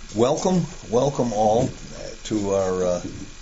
Welcome all to our,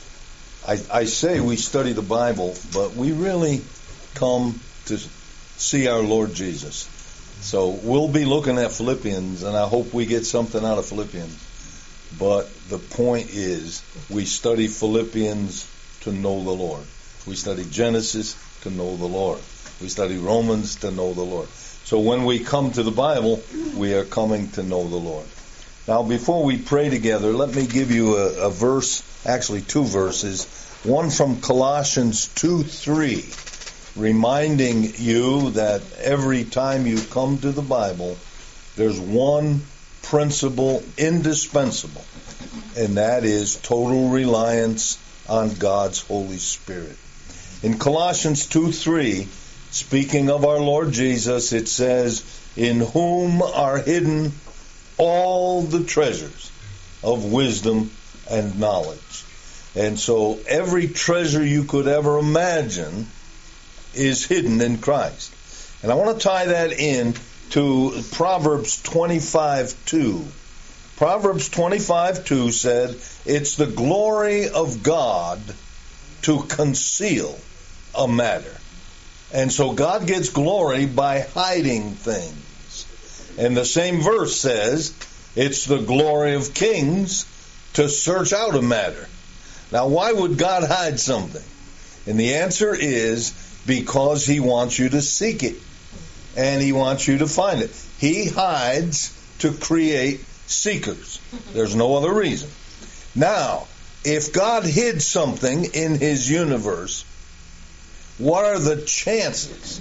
I say we study the Bible, but we really come to see our Lord Jesus. So we'll be looking at Philippians, and I hope we get something out of Philippians. But the point is, we study Philippians to know the Lord. We study Genesis to know the Lord. We study Romans to know the Lord. So when we come to the Bible, we are coming to know the Lord. Now, before we pray together, let me give you a verse, actually two verses. One from Colossians 2:3, reminding you that every time you come to the Bible, there's one principle indispensable, and that is total reliance on God's Holy Spirit. In Colossians 2:3, speaking of our Lord Jesus, it says, "In whom are hidden all the treasures of wisdom and knowledge." And so every treasure you could ever imagine is hidden in Christ. And I want to tie that in to Proverbs 25:2. Proverbs 25:2 said, "It's the glory of God to conceal a matter." And so God gets glory by hiding things. And the same verse says, it's the glory of kings to search out a matter. Now, why would God hide something? And the answer is because He wants you to seek it. And He wants you to find it. He hides to create seekers. There's no other reason. Now, if God hid something in His universe, what are the chances,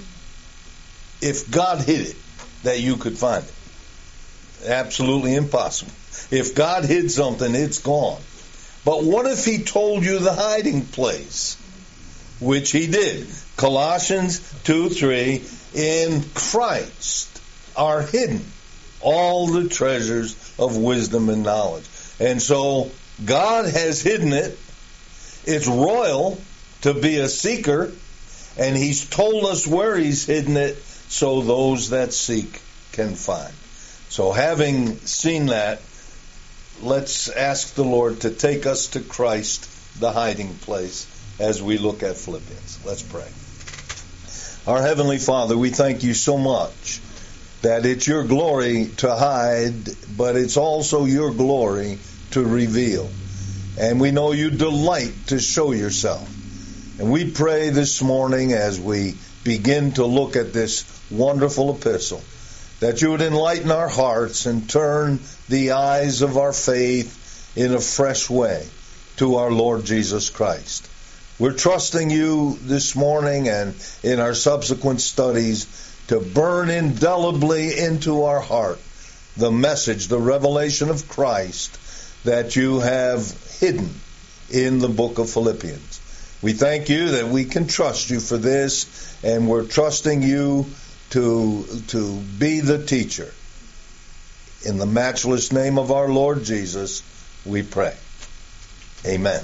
if God hid it, that you could find it? Absolutely impossible. If God hid something, it's gone. But what if He told you the hiding place? Which He did. Colossians 2:3, "In Christ are hidden all the treasures of wisdom and knowledge." And so God has hidden it. It's royal to be a seeker, and He's told us where He's hidden it so those that seek can find. So having seen that, let's ask the Lord to take us to Christ, the hiding place, as we look at Philippians. Let's pray. Our Heavenly Father, we thank You so much that it's Your glory to hide, but it's also Your glory to reveal. And we know You delight to show Yourself. And we pray this morning as we begin to look at this wonderful epistle, that You would enlighten our hearts and turn the eyes of our faith in a fresh way to our Lord Jesus Christ. We're trusting You this morning and in our subsequent studies to burn indelibly into our heart the message, the revelation of Christ that You have hidden in the book of Philippians. We thank You that we can trust You for this, and we're trusting You to be the teacher. In the matchless name of our Lord Jesus, we pray. Amen.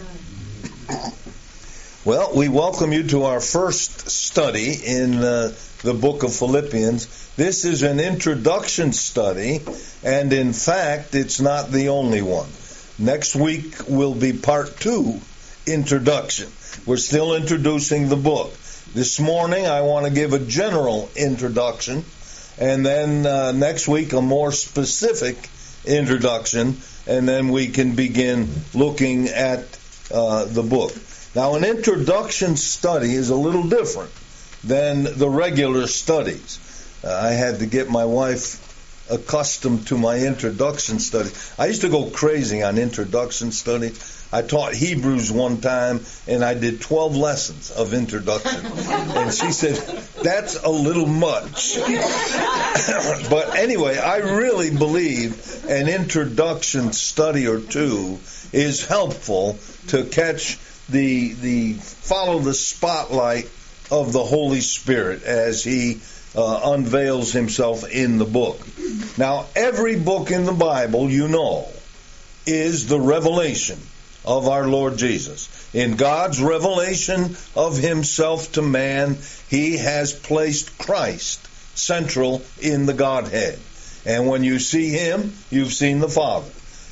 Well, we welcome you to our first study in the book of Philippians. This is an introduction study, and in fact, it's not the only one. Next week will be part 2, introduction. We're still introducing the book. This morning, I want to give a general introduction, and then next week, a more specific introduction, and then we can begin looking at the book. Now, an introduction study is a little different than the regular studies. I had to get my wife accustomed to my introduction study. I used to go crazy on introduction studies. I taught Hebrews one time, and I did 12 lessons of introduction. And she said, that's a little much. But anyway, I really believe an introduction study or two is helpful to catch follow the spotlight of the Holy Spirit as He unveils Himself in the book. Now, every book in the Bible, you know, is the revelation of our Lord Jesus. In God's revelation of Himself to man, He has placed Christ central in the Godhead. And when you see Him, you've seen the Father.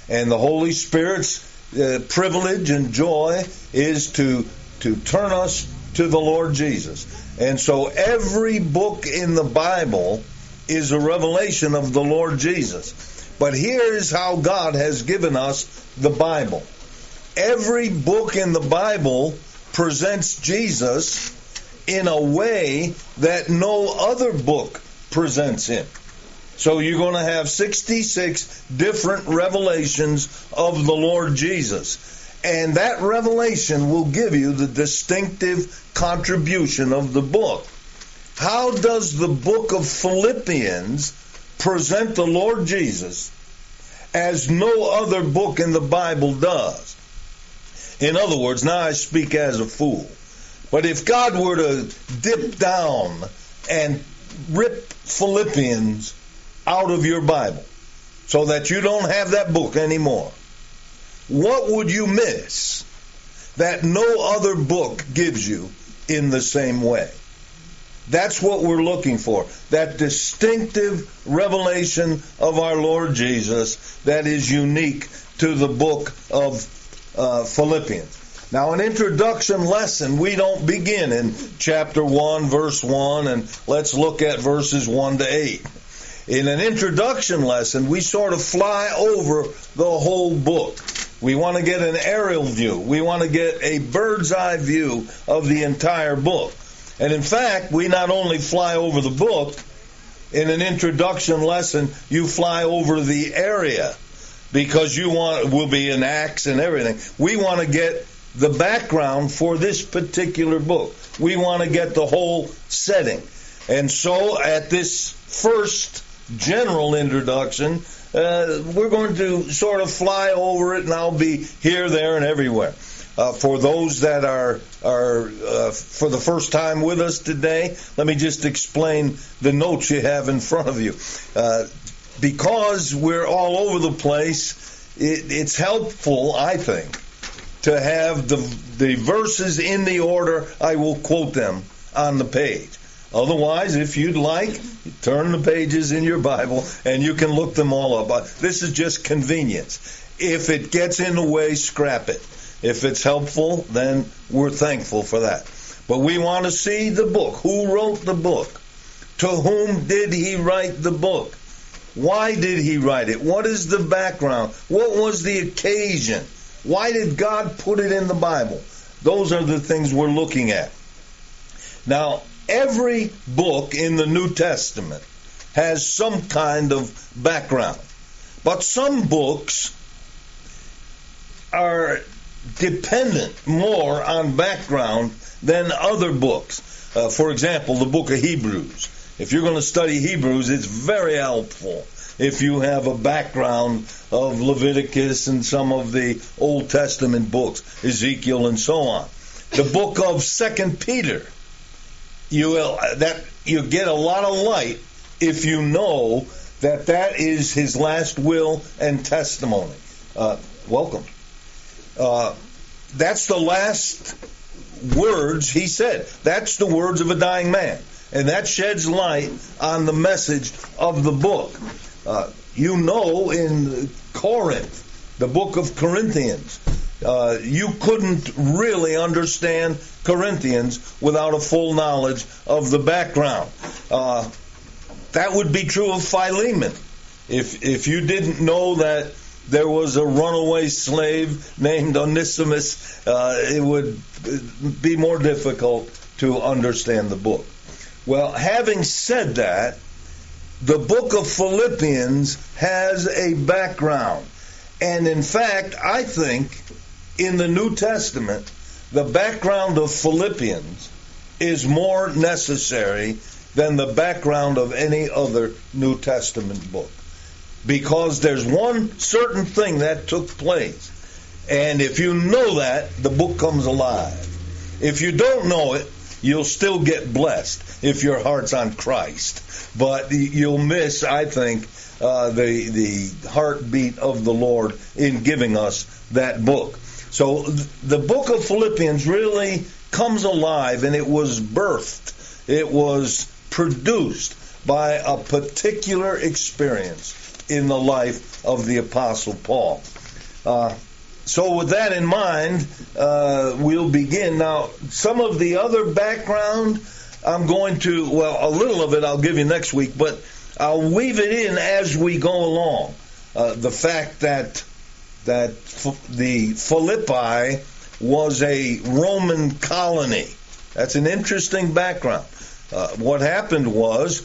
And the Holy Spirit's privilege and joy is to turn us to the Lord Jesus. And so every book in the Bible is a revelation of the Lord Jesus. But here's how God has given us the Bible. Every book in the Bible presents Jesus in a way that no other book presents him. So you're going to have 66 different revelations of the Lord Jesus. And that revelation will give you the distinctive contribution of the book. How does the book of Philippians present the Lord Jesus as no other book in the Bible does? In other words, now I speak as a fool, but if God were to dip down and rip Philippians out of your Bible so that you don't have that book anymore, what would you miss that no other book gives you in the same way? That's what we're looking for, that distinctive revelation of our Lord Jesus that is unique to the book of Philippians. Now, an introduction lesson, we don't begin in chapter 1, verse 1, and let's look at verses 1 to 8. In an introduction lesson, we sort of fly over the whole book. We want to get an aerial view. We want to get a bird's eye view of the entire book. And in fact, we not only fly over the book, in an introduction lesson, you fly over the area, because will be in Acts and everything. We want to get the background for this particular book. We want to get the whole setting. And so at this first general introduction, we're going to sort of fly over it, and I'll be here, there, and everywhere. For those that are for the first time with us today, let me just explain the notes you have in front of you. Because we're all over the place, it's helpful, I think, to have the verses in the order I will quote them on the page. Otherwise, if you'd like, turn the pages in your Bible and you can look them all up. This is just convenience. If it gets in the way, scrap it. If it's helpful, then we're thankful for that. But we want to see the book. Who wrote the book? To whom did he write the book? Why did he write it? What is the background? What was the occasion? Why did God put it in the Bible? Those are the things we're looking at. Now, every book in the New Testament has some kind of background. But some books are dependent more on background than other books. For example, the book of Hebrews. If you're going to study Hebrews, it's very helpful if you have a background of Leviticus and some of the Old Testament books, Ezekiel and so on. The book of 2 Peter, you get a lot of light if you know that is his last will and testimony. Welcome. That's the last words he said. That's the words of a dying man. And that sheds light on the message of the book. In Corinth, the book of Corinthians, you couldn't really understand Corinthians without a full knowledge of the background. That would be true of Philemon. If you didn't know that there was a runaway slave named Onesimus, it would be more difficult to understand the book. Well, having said that, the book of Philippians has a background. And in fact, I think in the New Testament, the background of Philippians is more necessary than the background of any other New Testament book. Because there's one certain thing that took place. And if you know that, the book comes alive. If you don't know it, you'll still get blessed if your heart's on Christ. But you'll miss, I think, the heartbeat of the Lord in giving us that book. So the book of Philippians really comes alive, and it was birthed. It was produced by a particular experience in the life of the Apostle Paul. So with that in mind, we'll begin. Now, some of the other background, I'm going to, well, a little of it I'll give you next week, but I'll weave it in as we go along. The fact that the Philippi was a Roman colony. That's an interesting background. What happened was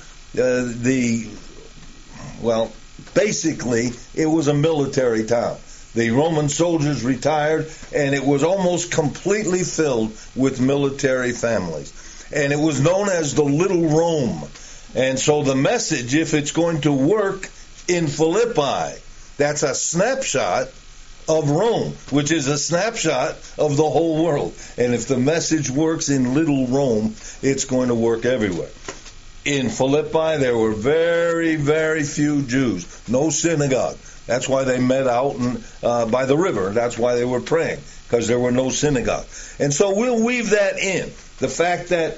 basically it was a military town. The Roman soldiers retired, and it was almost completely filled with military families. And it was known as the Little Rome. And so the message, if it's going to work in Philippi, that's a snapshot of Rome, which is a snapshot of the whole world. And if the message works in Little Rome, it's going to work everywhere. In Philippi, there were very, very few Jews. No synagogue. That's why they met out by the river. That's why they were praying, because there were no synagogue. And so we'll weave that in. The fact that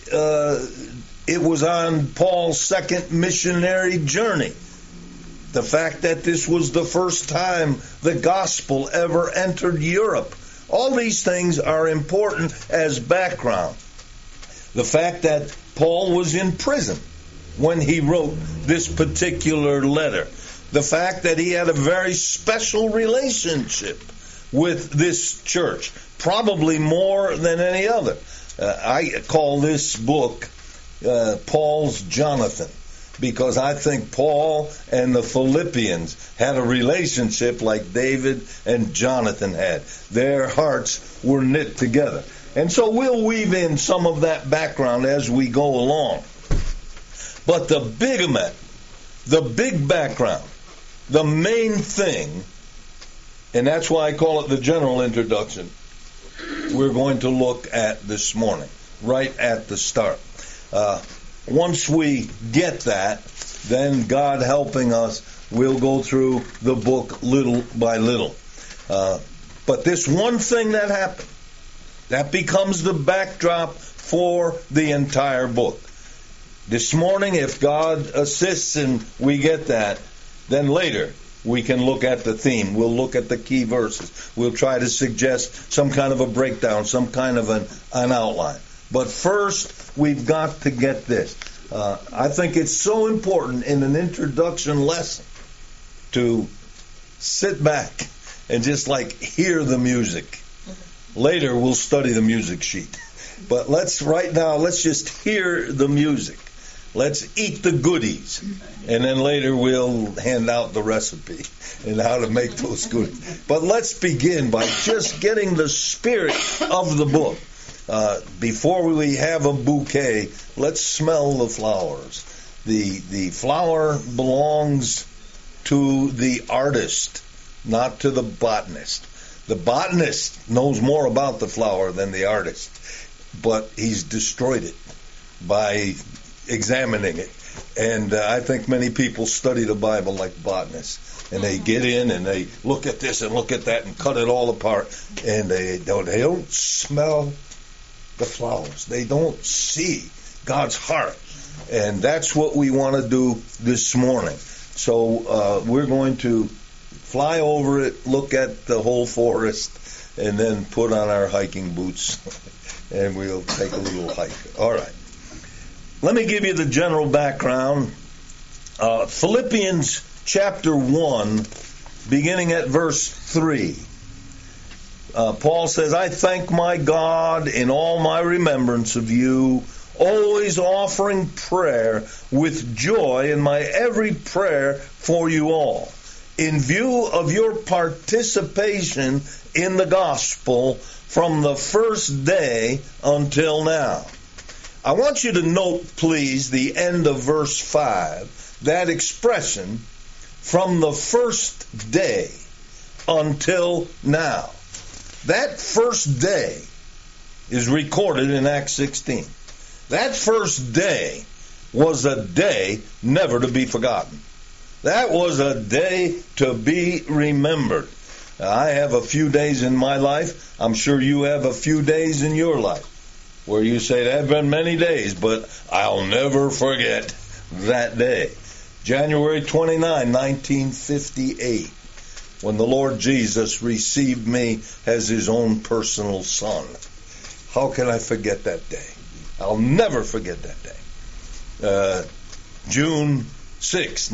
it was on Paul's second missionary journey. The fact that this was the first time the gospel ever entered Europe. All these things are important as background. The fact that Paul was in prison when he wrote this particular letter. The fact that he had a very special relationship with this church, probably more than any other. I call this book Paul's Jonathan, because I think Paul and the Philippians had a relationship like David and Jonathan had. Their hearts were knit together. And so we'll weave in some of that background as we go along. But the big background, the main thing, and that's why I call it the general introduction, we're going to look at this morning, right at the start. Once we get that, then God helping us, we'll go through the book little by little. But this one thing that happened, that becomes the backdrop for the entire book. This morning, if God assists and we get that, then later we can look at the theme. We'll look at the key verses. We'll try to suggest some kind of a breakdown, some kind of an outline. But first, we've got to get this. I think it's so important in an introduction lesson to sit back and just hear the music. Later, we'll study the music sheet. But right now, let's just hear the music. Let's eat the goodies. And then later we'll hand out the recipe and how to make those goodies. But let's begin by just getting the spirit of the book. Before we have a bouquet, let's smell the flowers. The flower belongs to the artist, not to the botanist. The botanist knows more about the flower than the artist, but he's destroyed it by examining it. And I think many people study the Bible like botanists, and they get in and they look at this and look at that and cut it all apart, and they don't smell the flowers. They don't see God's heart. And that's what we want to do this morning. So we're going to fly over it, look at the whole forest, and then put on our hiking boots, and we'll take a little hike. All right. Let me give you the general background. Philippians chapter 1, beginning at verse 3. Paul says, I thank my God in all my remembrance of you, always offering prayer with joy in my every prayer for you all, in view of your participation in the gospel from the first day until now. I want you to note, please, the end of verse 5, that expression, from the first day until now. That first day is recorded in Acts 16. That first day was a day never to be forgotten. That was a day to be remembered. I have a few days in my life. I'm sure you have a few days in your life where you say, there have been many days, but I'll never forget that day. January 29, 1958. when the Lord Jesus received me as his own personal son. How can I forget that day? I'll never forget that day. June 6,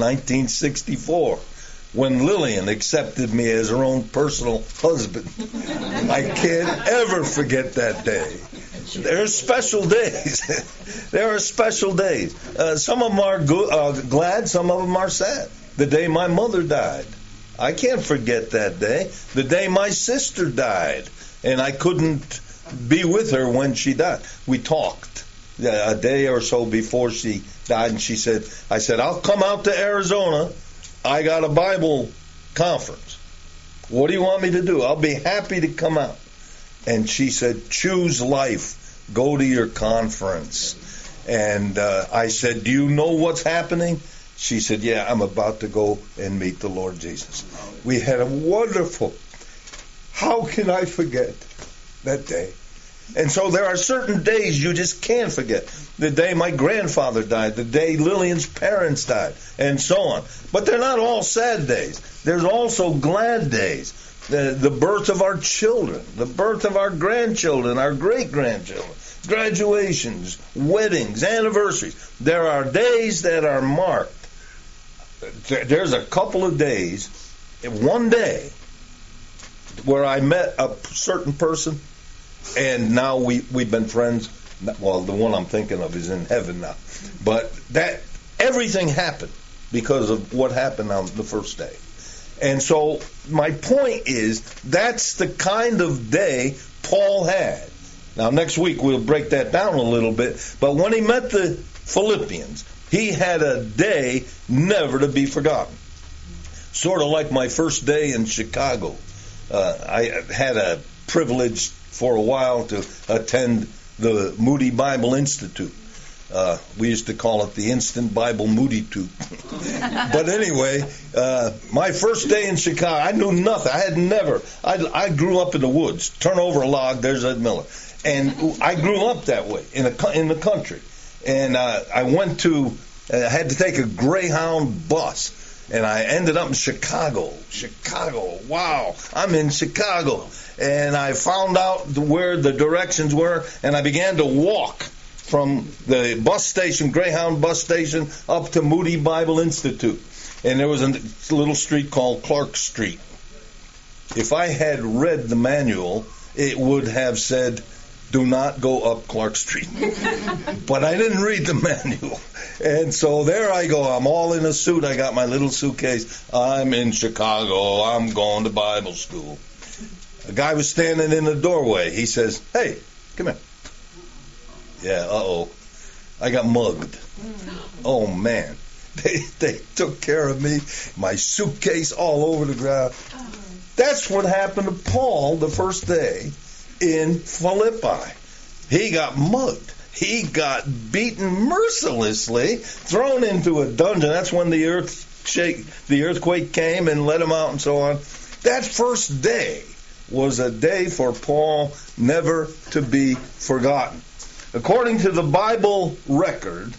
1964, when Lillian accepted me as her own personal husband. I can't ever forget that day. There are special days. There are special days. Some of them are glad, some of them are sad. The day my mother died, I can't forget that day. The day my sister died, and I couldn't be with her when she died. We talked a day or so before she died, and I said, I'll come out to Arizona. I got a Bible conference. What do you want me to do? I'll be happy to come out. And she said, choose life. Go to your conference. And I said, do you know what's happening? She said, yeah, I'm about to go and meet the Lord Jesus. We had a wonderful, how can I forget that day? And so there are certain days you just can't forget. The day my grandfather died, the day Lillian's parents died, and so on. But they're not all sad days. There's also glad days. The birth of our children, the birth of our grandchildren, our great-grandchildren, graduations, weddings, anniversaries. There are days that are marked. There's a couple of days, one day, where I met a certain person, and now we've been friends. Well, the one I'm thinking of is in heaven now. But that everything happened because of what happened on the first day. And so my point is, that's the kind of day Paul had. Now, next week we'll break that down a little bit. But when he met the Philippians, he had a day never to be forgotten. Sort of like my first day in Chicago. I had a privilege for a while to attend the Moody Bible Institute. We used to call it the Instant Bible Moody Tube. But anyway, my first day in Chicago, I knew nothing. I grew up in the woods. Turn over a log, there's Ed Miller. And I grew up that way, in the country. And I had to take a Greyhound bus. And I ended up in Chicago. Wow, I'm in Chicago. And I found out where the directions were, and I began to walk from the bus station, Greyhound bus station, up to Moody Bible Institute. And there was a little street called Clark Street. If I had read the manual, it would have said, do not go up Clark Street. But I didn't read the manual. And so there I go. I'm all in a suit. I got my little suitcase. I'm in Chicago. I'm going to Bible school. A guy was standing in the doorway. He says, hey, come here. Yeah, I got mugged. Oh, man. They took care of me. My suitcase all over the ground. That's what happened to Paul the first day in Philippi. He got mugged. He got beaten mercilessly, thrown into a dungeon. That's when the earthquake came and let him out and so on. That first day was a day for Paul never to be forgotten. According to the Bible record,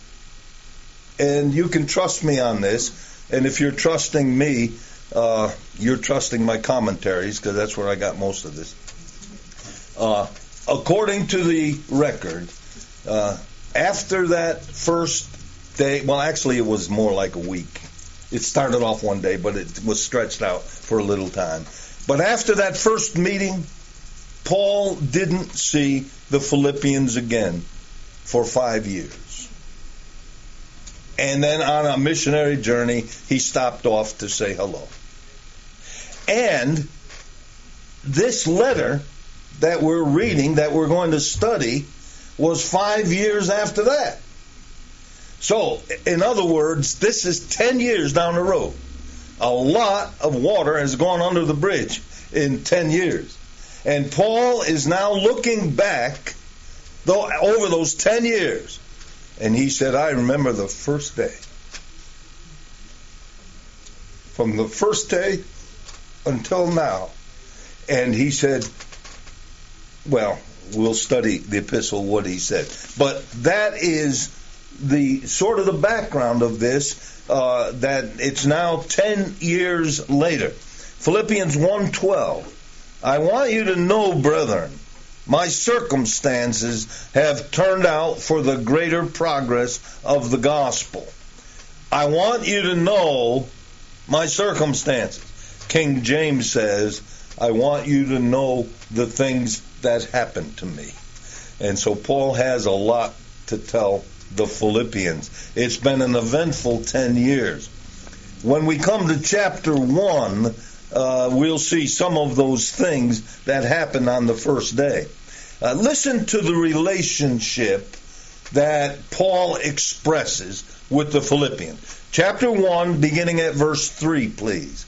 and you can trust me on this, and if you're trusting me, you're trusting my commentaries, because that's where I got most of this. According to the record, after that first day, well, actually it was more like a week. It started off one day, but it was stretched out for a little time. But after that first meeting, Paul didn't see the Philippians again for 5 years. And then on a missionary journey, he stopped off to say hello. And this letter that we're reading, that we're going to study, was 5 years after that. So, in other words, this is 10 years down the road. A lot of water has gone under the bridge in 10 years. And Paul is now looking back over those 10 years. And he said, I remember the first day. From the first day until now. And he said, well, we'll study the epistle, what he said. But that is the sort of the background of this, that it's now 10 years later. Philippians 1:12. I want you to know, brethren, my circumstances have turned out for the greater progress of the gospel. I want you to know my circumstances. King James says, I want you to know the things that happened to me. And so Paul has a lot to tell the Philippians. It's been an eventful 10 years. When we come to chapter 1, we'll see some of those things that happened on the first day. Listen to the relationship that Paul expresses with the Philippians. Chapter 1, beginning at verse 3, please.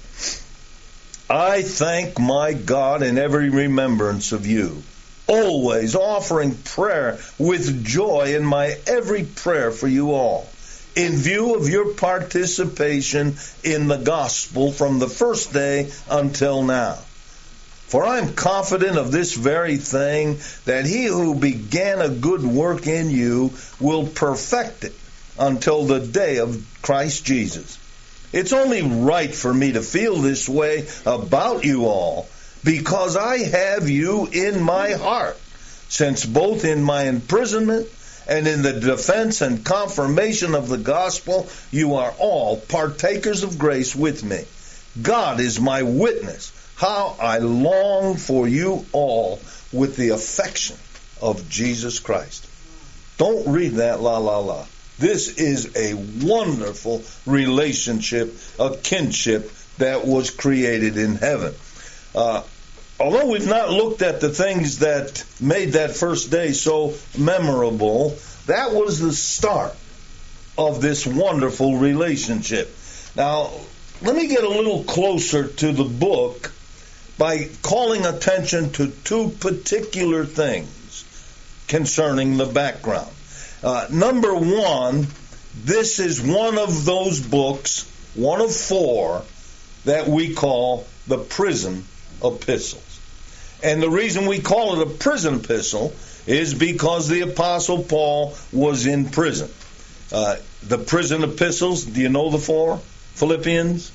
I thank my God in every remembrance of you, always offering prayer with joy in my every prayer for you all, in view of your participation in the gospel from the first day until now. For I am confident of this very thing, that he who began a good work in you will perfect it until the day of Christ Jesus. It's only right for me to feel this way about you all, because I have you in my heart, since both in my imprisonment and in the defense and confirmation of the gospel, you are all partakers of grace with me. God is my witness, how I long for you all with the affection of Jesus Christ. Don't read that la la la. This is a wonderful relationship, a kinship that was created in heaven. Although we've not looked at the things that made that first day so memorable, that was the start of this wonderful relationship. Now, let me get a little closer to the book by calling attention to two particular things concerning the background. Number one, this is one of those books, one of four, that we call the prison epistles. And the reason we call it a prison epistle is because the Apostle Paul was in prison. The prison epistles, do you know the four? Philippians,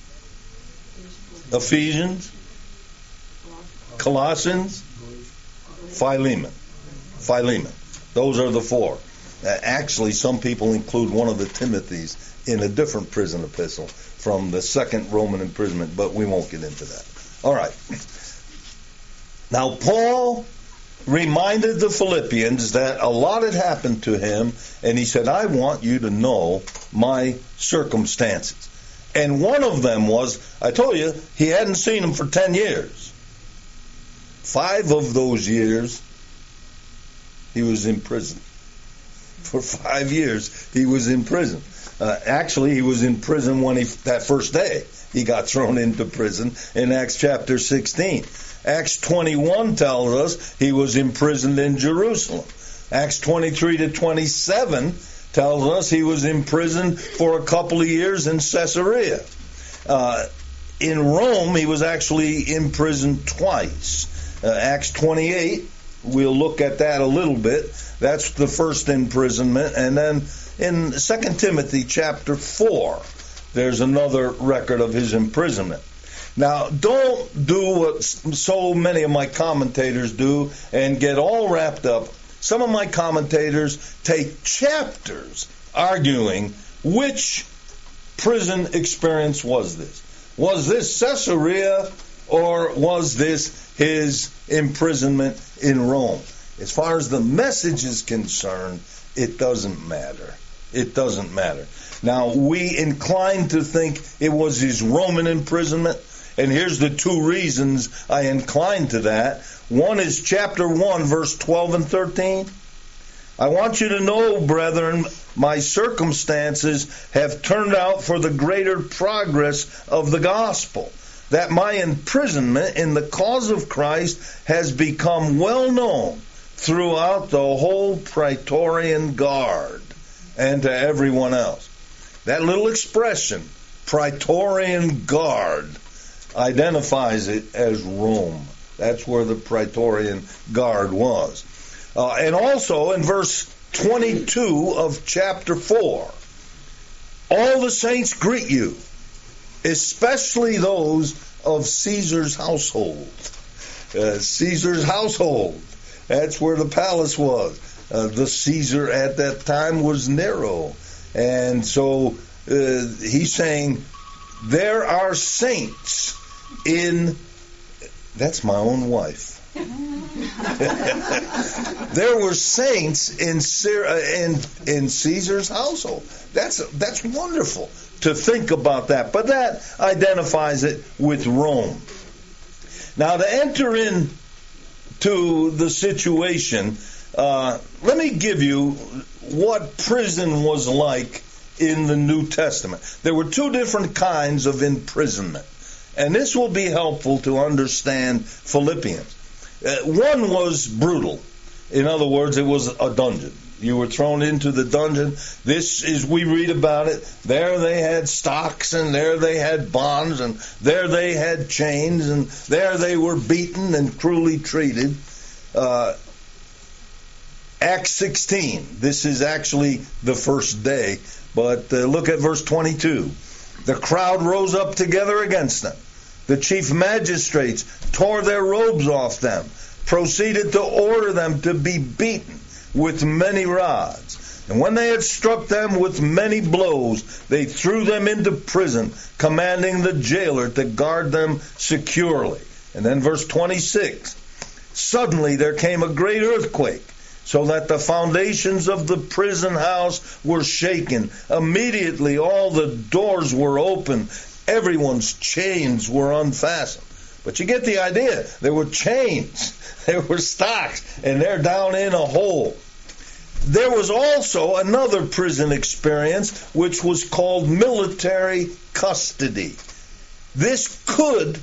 Ephesians, Colossians, Philemon. Those are the four. Actually, some people include one of the Timothys in a different prison epistle from the second Roman imprisonment, but we won't get into that. All right. Now, Paul reminded the Philippians that a lot had happened to him, and he said, I want you to know my circumstances. And one of them was, I told you, he hadn't seen him for 10 years. 5 of those years, he was in prison. For 5 years, he was in prison. Actually, he was in prison when that first day he got thrown into prison in Acts chapter 16. Acts 21 tells us he was imprisoned in Jerusalem. Acts 23 to 27 tells us he was imprisoned for a couple of years in Caesarea. In Rome, he was actually imprisoned twice. Acts 28, we'll look at that a little bit. That's the first imprisonment. And then in 2 Timothy chapter 4, there's another record of his imprisonment. Now, don't do what so many of my commentators do and get all wrapped up. Some of my commentators take chapters arguing which prison experience was this. Was this Caesarea or was this his imprisonment in Rome? As far as the message is concerned, it doesn't matter. It doesn't matter. Now, we incline to think it was his Roman imprisonment, and here's the 2 reasons I incline to that. One is chapter 1, verse 12 and 13. I want you to know, brethren, my circumstances have turned out for the greater progress of the gospel, that my imprisonment in the cause of Christ has become well known throughout the whole Praetorian Guard and to everyone else. That little expression, Praetorian Guard, identifies it as Rome. That's where the Praetorian Guard was. And also in verse 22 of chapter 4, all the saints greet you, especially those of Caesar's household. Caesar's household. That's where the palace was. The Caesar at that time was Nero. And so he's saying, there are saints in... That's my own wife. There were saints in Caesar's household. That's wonderful to think about that. But that identifies it with Rome. Now, to enter into the situation, let me give you what prison was like in the New Testament. There were two different kinds of imprisonment. And this will be helpful to understand Philippians. One was brutal. In other words, it was a dungeon. You were thrown into the dungeon. This is, we read about it. There they had stocks, and there they had bonds, and there they had chains, and there they were beaten and cruelly treated. Acts 16. This is actually the first day. But look at verse 22. The crowd rose up together against them. The chief magistrates tore their robes off them, proceeded to order them to be beaten with many rods. And when they had struck them with many blows, they threw them into prison, commanding the jailer to guard them securely. And then verse 26. Suddenly there came a great earthquake, so that the foundations of the prison house were shaken. Immediately all the doors were open. Everyone's chains were unfastened. But you get the idea. There were chains. There were stocks. And they're down in a hole. There was also another prison experience, which was called military custody. This could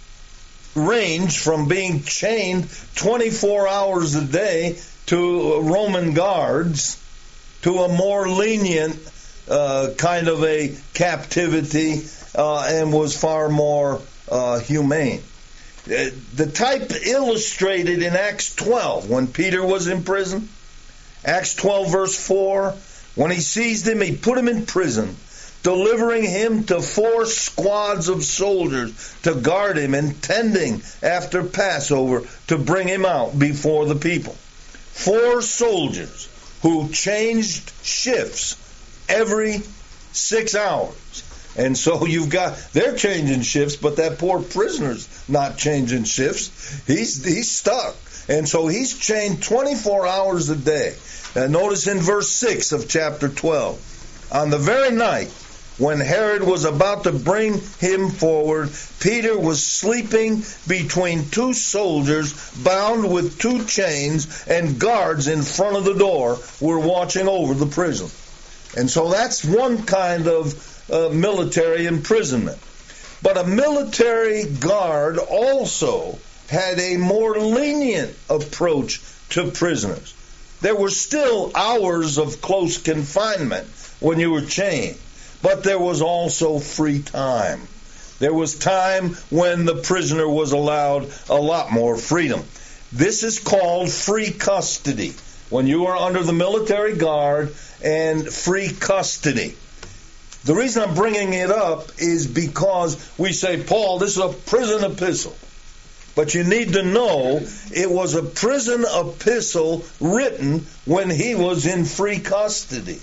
range from being chained 24 hours a day to Roman guards, to a more lenient kind of a captivity, and was far more humane. The type illustrated in Acts 12, when Peter was in prison. Acts 12 verse 4, when he seized him, he put him in prison, delivering him to 4 squads of soldiers to guard him, intending after Passover to bring him out before the people. 4 soldiers who changed shifts every 6 hours. And so they're changing shifts, but that poor prisoner's not changing shifts. He's stuck. And so he's chained 24 hours a day. Notice in verse 6 of chapter 12. On the very night when Herod was about to bring him forward, Peter was sleeping between 2 soldiers bound with 2 chains, and guards in front of the door were watching over the prison. And so that's one kind of military imprisonment. But a military guard also had a more lenient approach to prisoners. There were still hours of close confinement when you were chained, but there was also free time. There was time when the prisoner was allowed a lot more freedom. This is called free custody, when you are under the military guard and free custody. The reason I'm bringing it up is because we say, Paul, this is a prison epistle. But you need to know it was a prison epistle written when he was in free custody.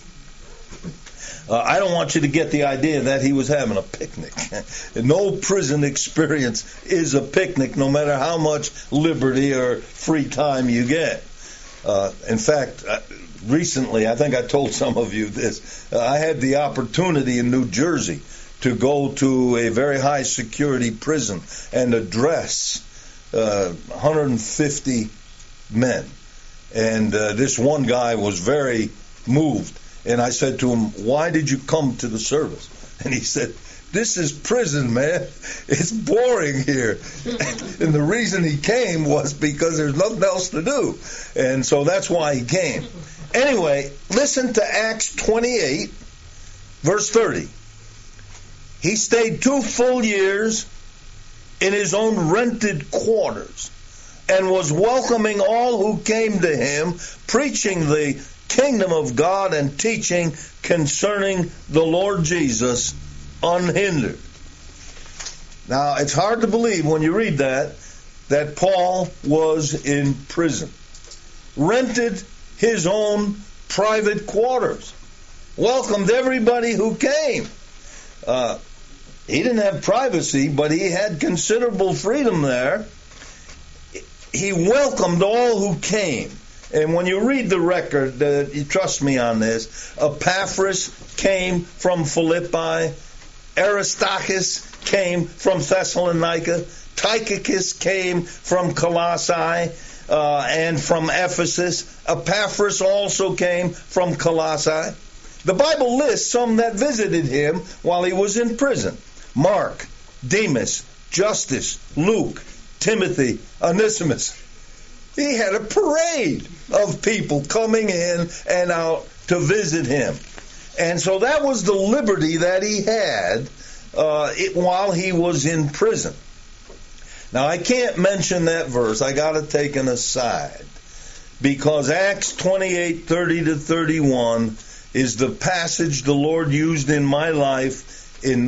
I don't want you to get the idea that he was having a picnic. No prison experience is a picnic, no matter how much liberty or free time you get. In fact, recently, I think I told some of you this, I had the opportunity in New Jersey to go to a very high security prison and address 150 men. And this one guy was very moved. And I said to him, why did you come to the service? And he said, this is prison, man. It's boring here. And the reason he came was because there's nothing else to do. And so that's why he came. Anyway, listen to Acts 28, verse 30. He stayed 2 full years in his own rented quarters and was welcoming all who came to him, preaching the kingdom of God and teaching concerning the Lord Jesus unhindered. Now, it's hard to believe when you read that Paul was in prison. Rented his own private quarters. Welcomed everybody who came. He didn't have privacy, but he had considerable freedom there. He welcomed all who came. And when you read the record, you trust me on this, Epaphras came from Philippi, Aristarchus came from Thessalonica, Tychicus came from Colossae and from Ephesus. Epaphras also came from Colossae. The Bible lists some that visited him while he was in prison. Mark, Demas, Justus, Luke, Timothy, Onesimus. He had a parade of people coming in and out to visit him. And so that was the liberty that he had while he was in prison. Now, I can't mention that verse. I got to take an aside. Because Acts 28:30-31 is the passage the Lord used in my life in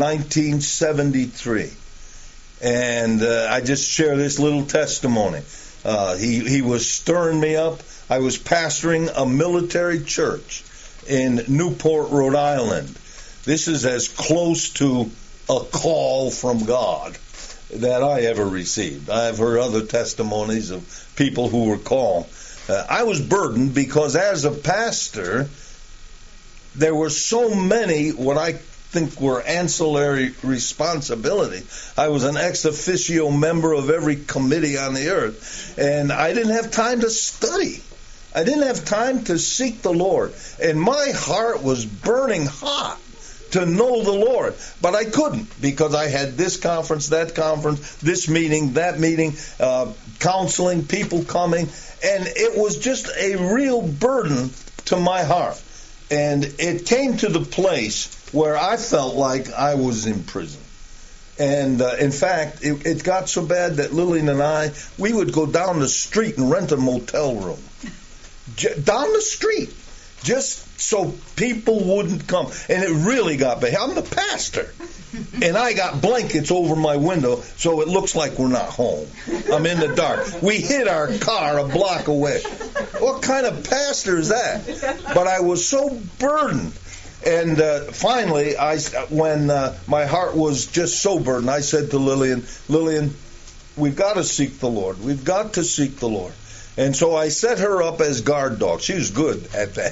1973. And I just share this little testimony. He was stirring me up. I was pastoring a military church in Newport, Rhode Island. This is as close to a call from God that I ever received. I've heard other testimonies of people who were called. I was burdened because as a pastor, there were so many what I think were ancillary responsibility. I was an ex officio member of every committee on the earth, and I didn't have time to study. I didn't have time to seek the Lord, and my heart was burning hot to know the Lord, but I couldn't because I had this conference, this meeting, that meeting, counseling, people coming, and it was just a real burden to my heart. And it came to the place where I felt like I was in prison. And in fact, it got so bad that Lillian and I, we would go down the street and rent a motel room. Down the street. Just so people wouldn't come. And it really got bad. I'm the pastor. And I got blankets over my window so it looks like we're not home. I'm in the dark. We hid our car a block away. What kind of pastor is that? But I was so burdened. And finally, when my heart was just so burdened, I said to Lillian, we've got to seek the Lord. We've got to seek the Lord. And so I set her up as guard dog. She was good at that.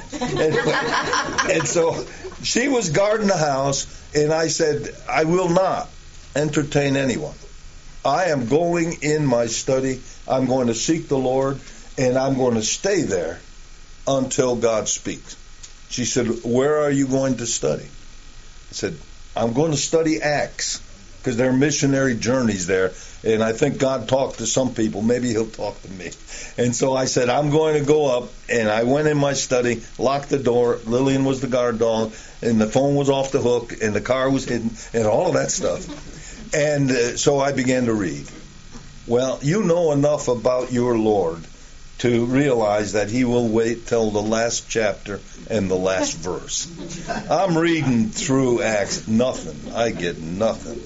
And so she was guarding the house, and I said, I will not entertain anyone. I am going in my study. I'm going to seek the Lord, and I'm going to stay there until God speaks. She said, where are you going to study? I said, I'm going to study Acts, because there are missionary journeys there. And I think God talked to some people. Maybe he'll talk to me. And so I said, I'm going to go up. And I went in my study, locked the door. Lillian was the guard dog. And the phone was off the hook. And the car was hidden. And all of that stuff. And so I began to read. Well, you know enough about your Lord to realize that he will wait till the last chapter and the last verse. I'm reading through Acts. Nothing. I get nothing.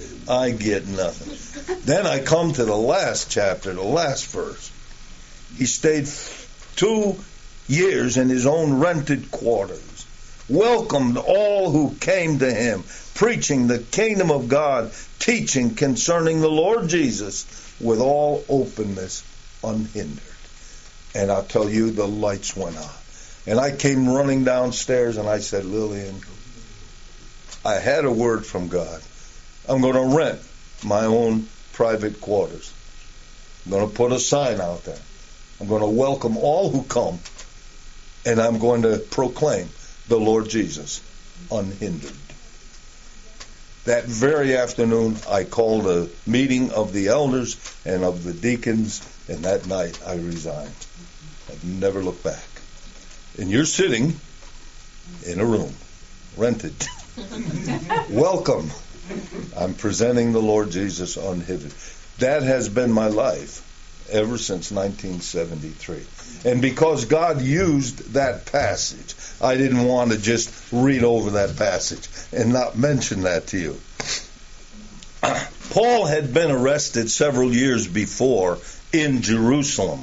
Then I come to the last chapter, the last verse. He stayed 2 years in his own rented quarters, welcomed all who came to him, preaching the kingdom of God, teaching concerning the Lord Jesus with all openness, unhindered. And I'll tell you, the lights went on. And I came running downstairs and I said, Lillian, I had a word from God. I'm going to rent my own private quarters. I'm going to put a sign out there. I'm going to welcome all who come, and I'm going to proclaim the Lord Jesus unhindered. That very afternoon, I called a meeting of the elders and of the deacons, and that night I resigned. I've never looked back. And you're sitting in a room, rented. Welcome. I'm presenting the Lord Jesus unhindered. That has been my life ever since 1973. And because God used that passage, I didn't want to just read over that passage and not mention that to you. Paul had been arrested several years before in Jerusalem.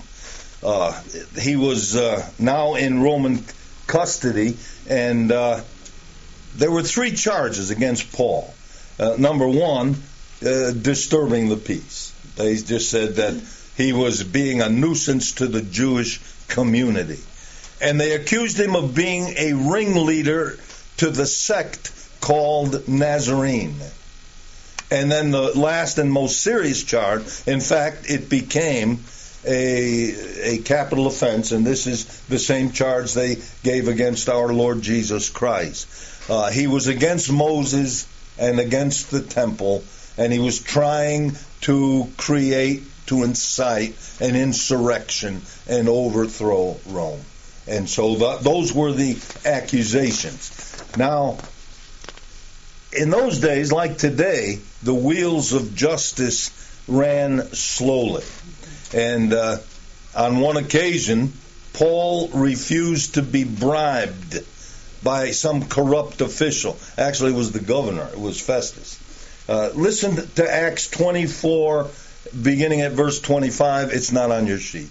He was now in Roman custody, and there were 3 charges against Paul. Number one, disturbing the peace. They just said that he was being a nuisance to the Jewish community. And they accused him of being a ringleader to the sect called Nazarene. And then the last and most serious charge, in fact, it became a capital offense, and this is the same charge they gave against our Lord Jesus Christ. He was against Moses and against the temple, and he was trying to incite an insurrection and overthrow Rome. And so those were the accusations. Now, in those days, like today, the wheels of justice ran slowly. And on one occasion, Paul refused to be bribed by some corrupt official. Actually, it was the governor. It was Festus. Listen to Acts 24, beginning at verse 25. It's not on your sheet.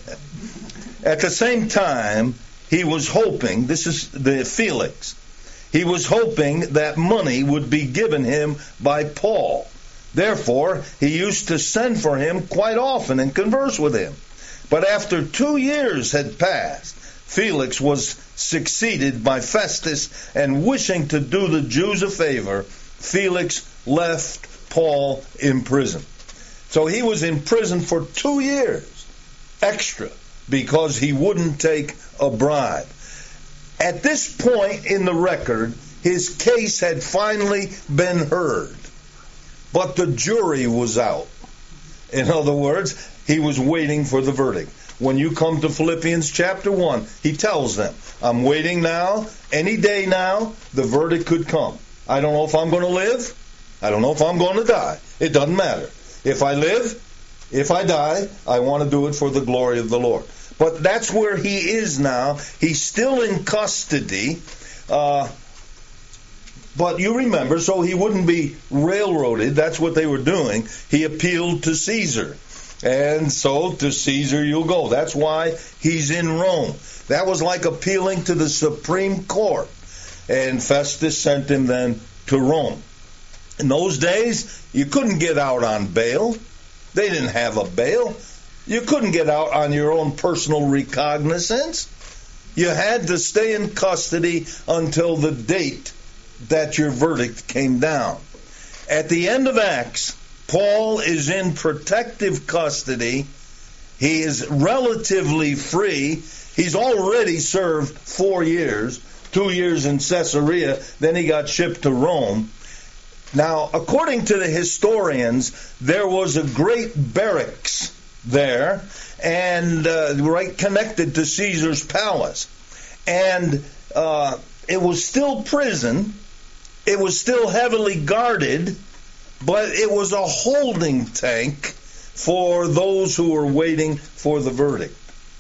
At the same time, he was hoping, this is the Felix, he was hoping that money would be given him by Paul. Therefore, he used to send for him quite often and converse with him. But after 2 years had passed, Felix was succeeded by Festus, and wishing to do the Jews a favor, Felix left Paul in prison. So he was in prison for 2 years extra because he wouldn't take a bribe. At this point in the record, his case had finally been heard, but the jury was out. In other words, he was waiting for the verdict. When you come to Philippians chapter 1, he tells them, I'm waiting now, any day now, the verdict could come. I don't know if I'm going to live. I don't know if I'm going to die. It doesn't matter. If I live, if I die, I want to do it for the glory of the Lord. But that's where he is now. He's still in custody. But you remember, so he wouldn't be railroaded. That's what they were doing. He appealed to Caesar. And so to Caesar you'll go. That's why he's in Rome. That was like appealing to the Supreme Court. And Festus sent him then to Rome. In those days, you couldn't get out on bail. They didn't have a bail. You couldn't get out on your own personal recognizance. You had to stay in custody until the date that your verdict came down. At the end of Acts, Paul is in protective custody. He is relatively free. He's already served 4 years, 2 years in Caesarea, then he got shipped to Rome. Now, according to the historians, there was a great barracks there, and right connected to Caesar's palace. And it was still prison. It was still heavily guarded, but it was a holding tank for those who were waiting for the verdict.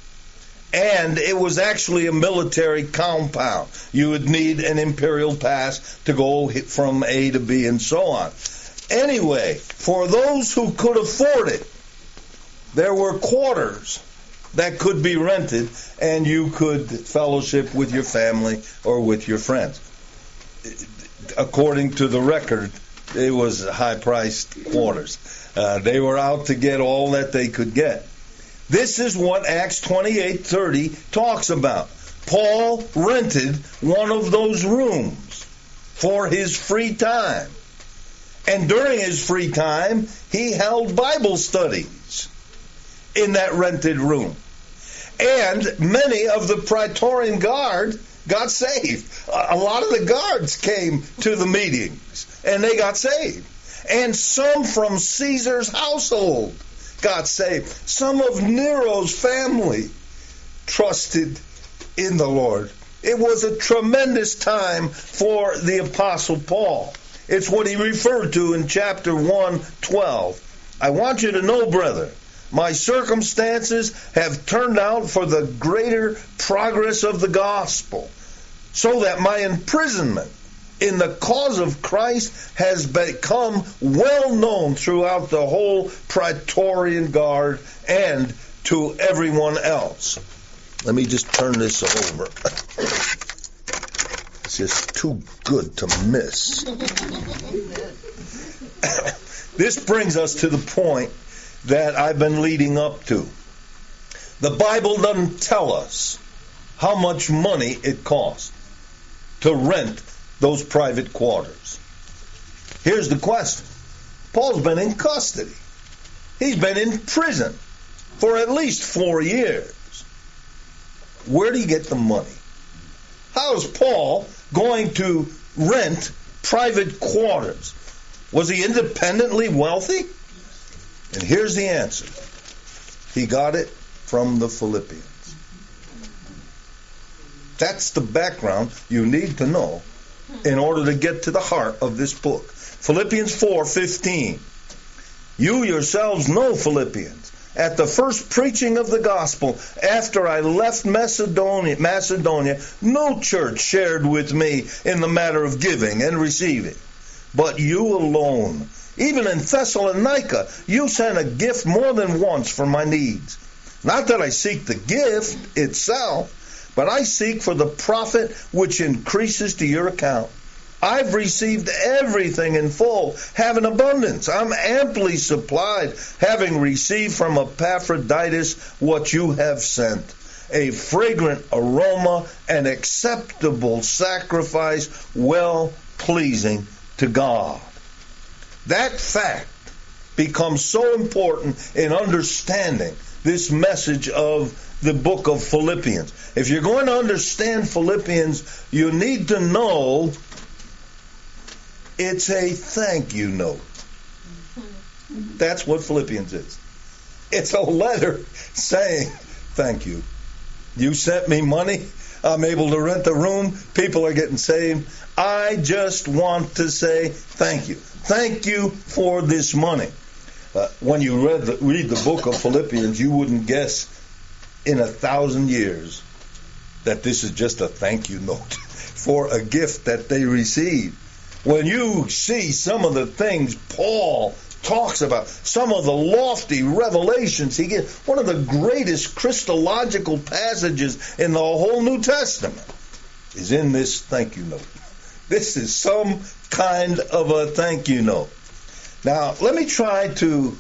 And it was actually a military compound. You would need an imperial pass to go from A to B and so on. Anyway, for those who could afford it, there were quarters that could be rented, and you could fellowship with your family or with your friends. According to the record, it was high-priced quarters. They were out to get all that they could get. This is what Acts 28:30 talks about. Paul rented one of those rooms for his free time. And during his free time, he held Bible studies in that rented room. And many of the Praetorian Guard got saved. A lot of the guards came to the meetings, and they got saved. And some from Caesar's household got saved. Some of Nero's family trusted in the Lord. It was a tremendous time for the Apostle Paul. It's what he referred to in chapter 1:12. I want you to know, brother, my circumstances have turned out for the greater progress of the gospel, so that my imprisonment in the cause of Christ has become well known throughout the whole Praetorian Guard and to everyone else. Let me just turn this over. It's just too good to miss. This brings us to the point that I've been leading up to. The Bible doesn't tell us how much money it costs to rent those private quarters. Here's the question. Paul's been in custody. He's been in prison for at least 4 years. Where do you get the money? How is Paul going to rent private quarters? Was he independently wealthy? And here's the answer. He got it from the Philippians. That's the background you need to know in order to get to the heart of this book. Philippians 4:15. You yourselves know, Philippians, at the first preaching of the gospel, after I left Macedonia, no church shared with me in the matter of giving and receiving, but you alone. Even in Thessalonica, you sent a gift more than once for my needs. Not that I seek the gift itself, but I seek for the profit which increases to your account. I've received everything in full, have an abundance. I'm amply supplied, having received from Epaphroditus what you have sent, a fragrant aroma, an acceptable sacrifice, well-pleasing to God. That fact becomes so important in understanding this message of the book of Philippians. If you're going to understand Philippians, you need to know it's a thank you note. That's what Philippians is. It's a letter saying, thank you. You sent me money. I'm able to rent a room. People are getting saved. I just want to say thank you. Thank you for this money. When you read the book of Philippians, you wouldn't guess in 1,000 years that this is just a thank you note for a gift that they received. When you see some of the things Paul talks about, some of the lofty revelations he gives, one of the greatest Christological passages in the whole New Testament is in this thank you note. This is some kind of a thank you note. Now, let me try to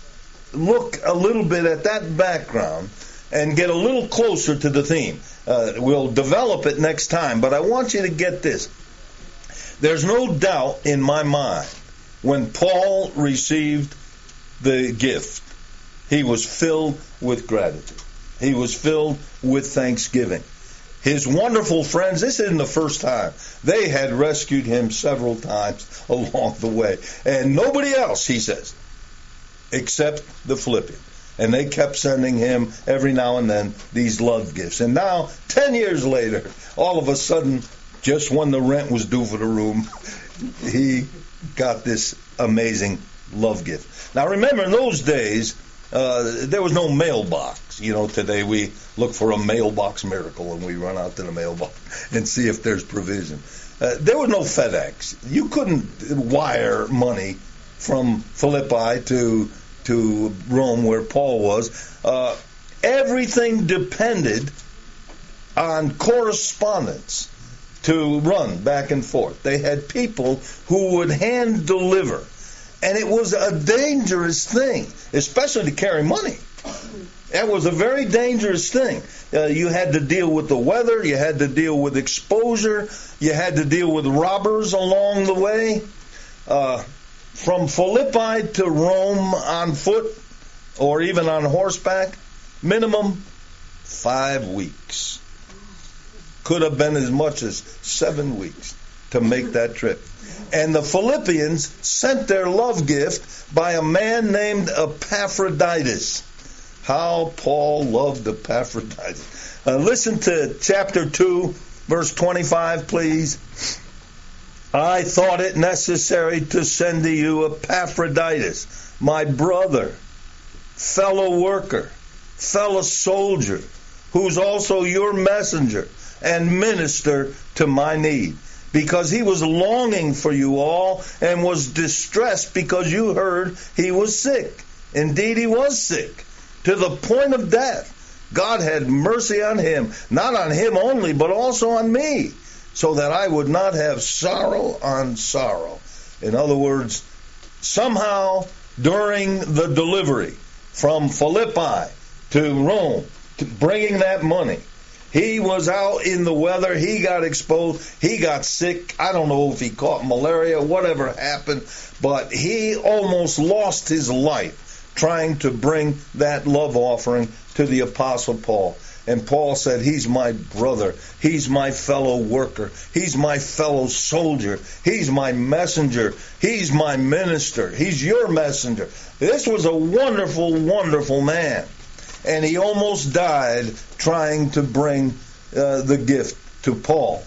look a little bit at that background and get a little closer to the theme. We'll develop it next time, but I want you to get this. There's no doubt in my mind when Paul received the gift, he was filled with gratitude. He was filled with thanksgiving. His wonderful friends, this isn't the first time. They had rescued him several times along the way. And nobody else, he says, except the Philippians. And they kept sending him every now and then these love gifts. And now, 10 years later, all of a sudden, just when the rent was due for the room, he got this amazing love gift. Now remember, in those days, there was no mailbox. You know, today we look for a mailbox miracle and we run out to the mailbox and see if there's provision. There was no FedEx. You couldn't wire money from Philippi to Rome where Paul was. Everything depended on correspondence to run back and forth. They had people who would hand deliver. And it was a dangerous thing, especially to carry money. It was a very dangerous thing. You had to deal with the weather. You had to deal with exposure. You had to deal with robbers along the way. From Philippi to Rome on foot or even on horseback, minimum 5 weeks. Could have been as much as 7 weeks to make that trip. And the Philippians sent their love gift by a man named Epaphroditus. How Paul loved Epaphroditus. Listen to chapter 2, verse 25, please. I thought it necessary to send to you Epaphroditus, my brother, fellow worker, fellow soldier, who's also your messenger and minister to my need, because he was longing for you all and was distressed because you heard he was sick. Indeed, he was sick, to the point of death. God had mercy on him, not on him only, but also on me, so that I would not have sorrow on sorrow. In other words, somehow during the delivery from Philippi to Rome, to bringing that money, he was out in the weather, he got exposed, he got sick. I don't know if he caught malaria, whatever happened, but he almost lost his life trying to bring that love offering to the Apostle Paul. And Paul said, he's my brother, he's my fellow worker, he's my fellow soldier, he's my messenger, he's my minister, he's your messenger. This was a wonderful, wonderful man. And he almost died trying to bring the gift to Paul.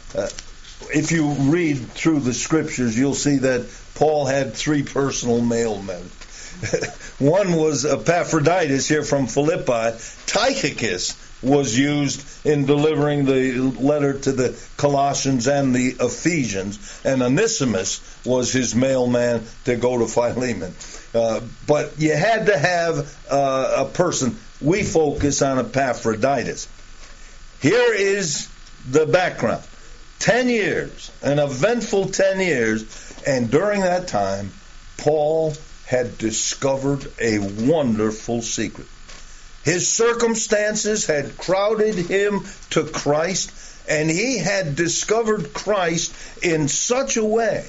If you read through the scriptures, you'll see that Paul had 3 personal mailmen. One was Epaphroditus here from Philippi. Tychicus was used in delivering the letter to the Colossians and the Ephesians, and Onesimus was his mailman to go to Philemon. But you had to have a person. We focus on Epaphroditus. Here is the background. 10 years, an eventful 10 years, and during that time, Paul had discovered a wonderful secret. His circumstances had crowded him to Christ, and he had discovered Christ in such a way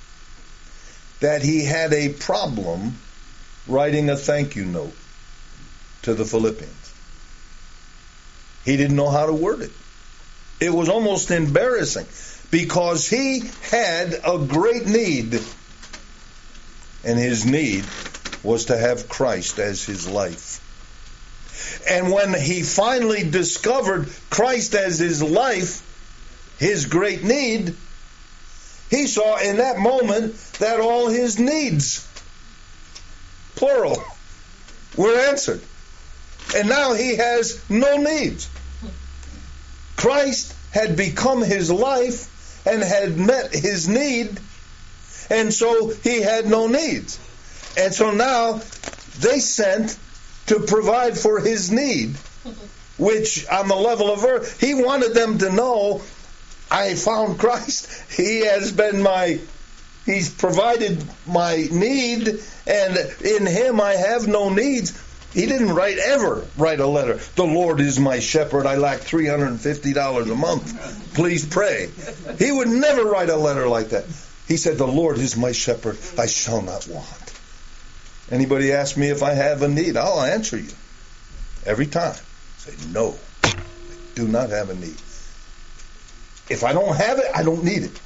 that he had a problem writing a thank you note to the Philippians. He didn't know how to word it. It was almost embarrassing because he had a great need, and his need was to have Christ as his life. And when he finally discovered Christ as his life, his great need, he saw in that moment that all his needs, plural, were answered. And now he has no needs. Christ had become his life and had met his need, and so he had no needs. And so now they sent to provide for his need, which on the level of earth, he wanted them to know, I found Christ. He's provided my need, and in him I have no needs. He didn't ever write a letter. The Lord is my shepherd. I lack $350 a month. Please pray. He would never write a letter like that. He said, the Lord is my shepherd. I shall not want. Anybody ask me if I have a need, I'll answer you. Every time. Say, no, I do not have a need. If I don't have it, I don't need it.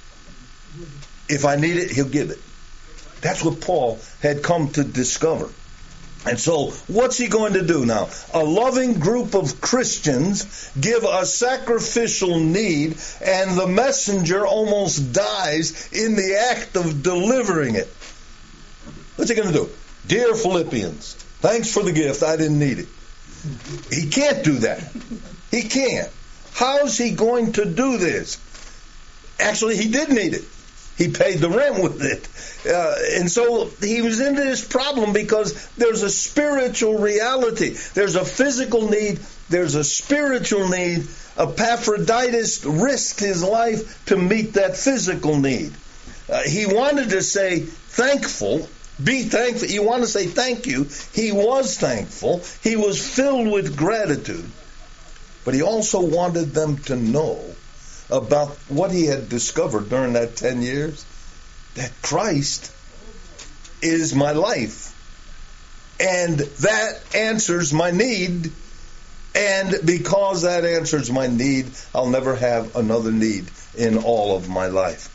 If I need it, he'll give it. That's what Paul had come to discover. And so, what's he going to do now? A loving group of Christians give a sacrificial need, and the messenger almost dies in the act of delivering it. What's he going to do? Dear Philippians, thanks for the gift. I didn't need it. He can't do that. He can't. How's he going to do this? Actually, he did need it. He paid the rent with it. And so he was into this problem because there's a spiritual reality. There's a physical need. There's a spiritual need. Epaphroditus risked his life to meet that physical need. He wanted to say thankful, be thankful. He wanted to say thank you. He was thankful. He was filled with gratitude. But he also wanted them to know about what he had discovered during that 10 years, that Christ is my life. And that answers my need. And because that answers my need, I'll never have another need in all of my life.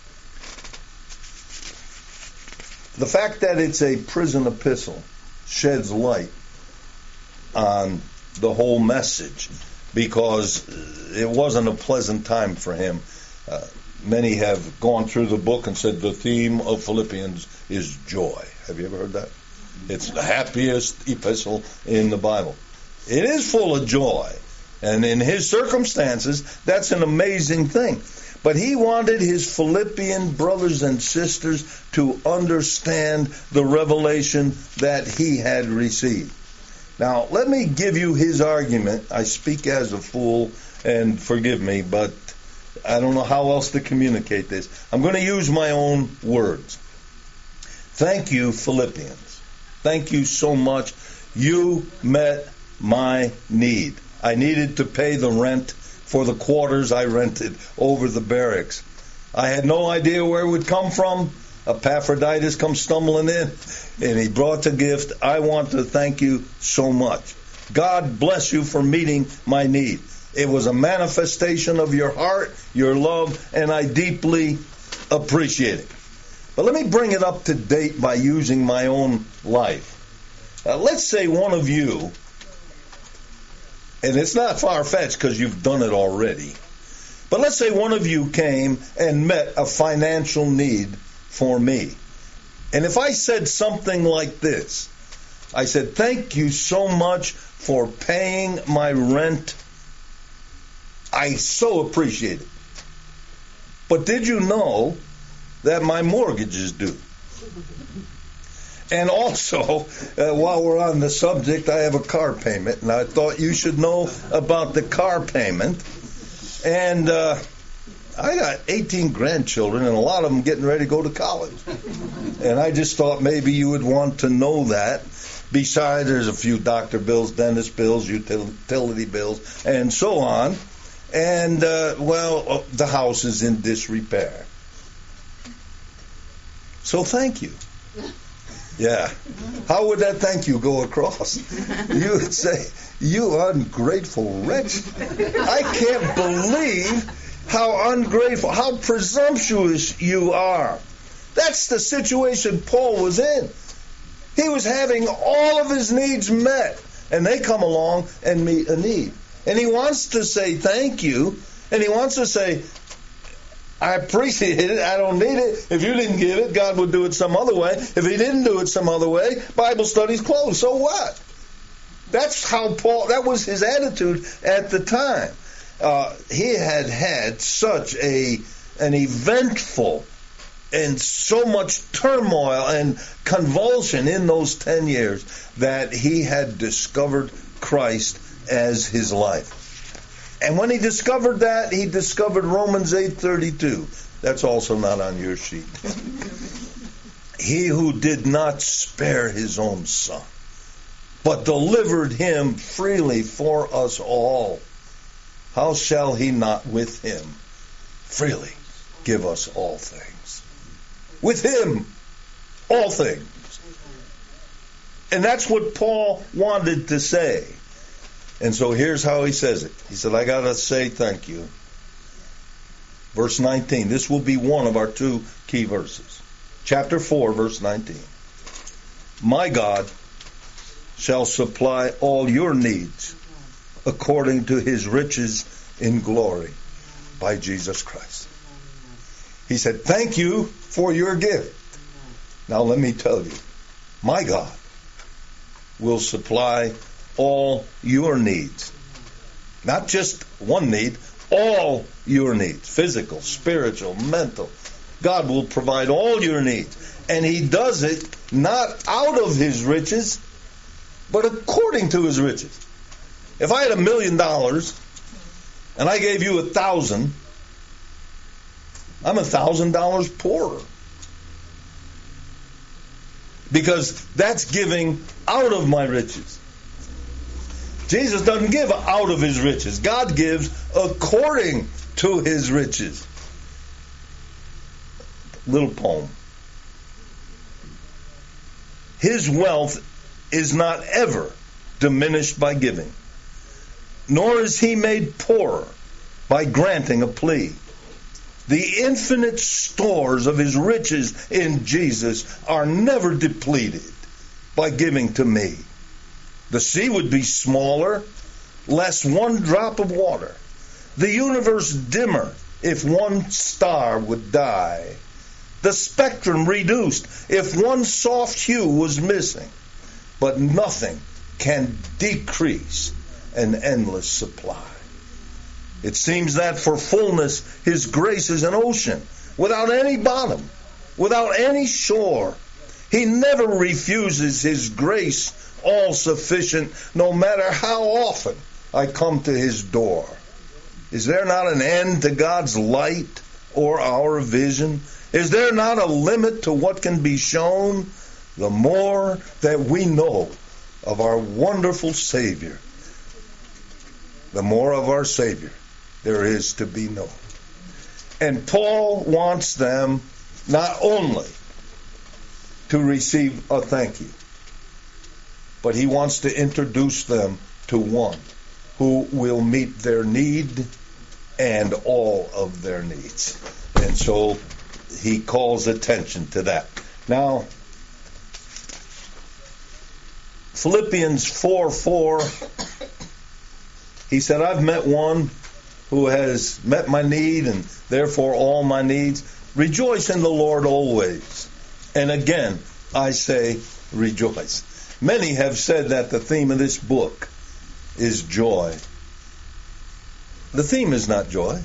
The fact that it's a prison epistle sheds light on the whole message, because it wasn't a pleasant time for him. Many have gone through the book and said the theme of Philippians is joy. Have you ever heard that? It's the happiest epistle in the Bible. It is full of joy. And in his circumstances, that's an amazing thing. But he wanted his Philippian brothers and sisters to understand the revelation that he had received. Now, let me give you his argument. I speak as a fool, and forgive me, but I don't know how else to communicate this. I'm going to use my own words. Thank you, Philippians. Thank you so much. You met my need. I needed to pay the rent for the quarters I rented over the barracks. I had no idea where it would come from. Epaphroditus comes stumbling in, and he brought a gift. I want to thank you so much. God bless you for meeting my need. It was a manifestation of your heart, your love, and I deeply appreciate it. But let me bring it up to date by using my own life. Let's say one of you, and it's not far-fetched because you've done it already, but let's say one of you came and met a financial need for me. And if I said something like this, I said, thank you so much for paying my rent. I so appreciate it. But did you know that my mortgage is due? And also, while we're on the subject, I have a car payment, and I thought you should know about the car payment. And I got 18 grandchildren, and a lot of them getting ready to go to college. And I just thought maybe you would want to know that. Besides, there's a few doctor bills, dentist bills, utility bills, and so on. And, the house is in disrepair. So thank you. Yeah. How would that thank you go across? You would say, you ungrateful wretch. I can't believe how ungrateful, how presumptuous you are. That's the situation Paul was in. He was having all of his needs met, and they come along and meet a need. And he wants to say thank you, and he wants to say, I appreciate it. I don't need it. If you didn't give it, God would do it some other way. If he didn't do it some other way, Bible study's closed. So what? That's how Paul, that was his attitude at the time. He had such an eventful and so much turmoil and convulsion in those 10 years that he had discovered Christ as his life. And when he discovered that, he discovered Romans 8:32. That's also not on your sheet. He who did not spare his own son, but delivered him freely for us all, how shall he not with him freely give us all things? With him, all things. And that's what Paul wanted to say. And so here's how he says it. He said, I got to say thank you. Verse 19. This will be one of our two key verses. Chapter 4, verse 19. My God shall supply all your needs according to his riches in glory by Jesus Christ. He said, thank you for your gift. Now let me tell you, my God will supply all your needs. Not just one need, all your needs. Physical, spiritual, mental. God will provide all your needs. And he does it not out of his riches, but according to his riches. If I had $1 million and I gave you 1,000, I'm $1,000 poorer. Because that's giving out of my riches. Jesus doesn't give out of his riches. God gives according to his riches. Little poem. His wealth is not ever diminished by giving, nor is he made poorer by granting a plea. The infinite stores of his riches in Jesus are never depleted by giving to me. The sea would be smaller, less one drop of water. The universe dimmer if one star would die. The spectrum reduced if one soft hue was missing. But nothing can decrease an endless supply. It seems that for fullness, His grace is an ocean, without any bottom, without any shore. He never refuses His grace, all sufficient, no matter how often I come to His door. Is there not an end to God's light or our vision? Is there not a limit to what can be shown? The more that we know of our wonderful Savior, the more of our Savior there is to be known. And Paul wants them not only to receive a thank you, but he wants to introduce them to one who will meet their need and all of their needs. And so he calls attention to that. Now, Philippians 4:4, he said, I've met one who has met my need and therefore all my needs. Rejoice in the Lord always. And again, I say rejoice. Many have said that the theme of this book is joy. The theme is not joy.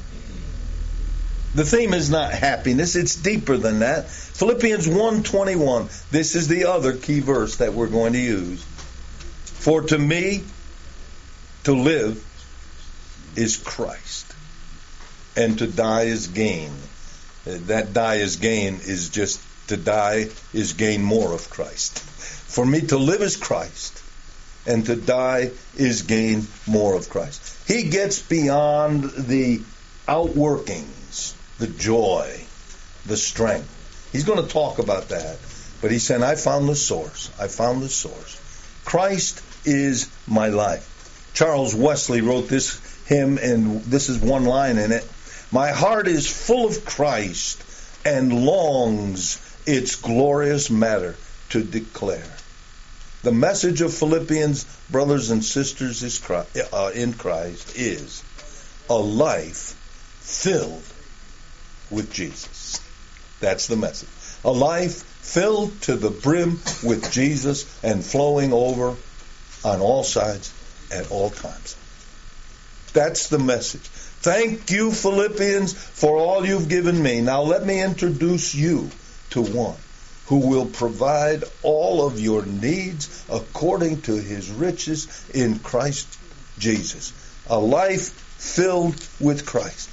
The theme is not happiness. It's deeper than that. Philippians 1:21. This is the other key verse that we're going to use. For to me, to live is Christ, and to die is gain. That die is gain is just to die is gain more of Christ. For me to live is Christ, and to die is gain more of Christ. He gets beyond the outworkings, the joy, the strength. He's going to talk about that. But he said, I found the source. I found the source. Christ is my life. Charles Wesley wrote this hymn, and this is one line in it. My heart is full of Christ and longs its glorious matter to declare. The message of Philippians, brothers and sisters, in Christ is a life filled with Jesus. That's the message. A life filled to the brim with Jesus and flowing over on all sides at all times. That's the message. Thank you, Philippians, for all you've given me. Now let me introduce you to one who will provide all of your needs according to His riches in Christ Jesus. A life filled with Christ.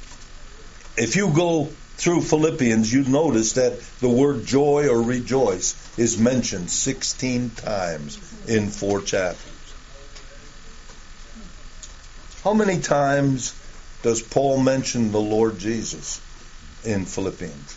If you go through Philippians, you notice that the word joy or rejoice is mentioned 16 times in 4 chapters. How many times does Paul mention the Lord Jesus in Philippians?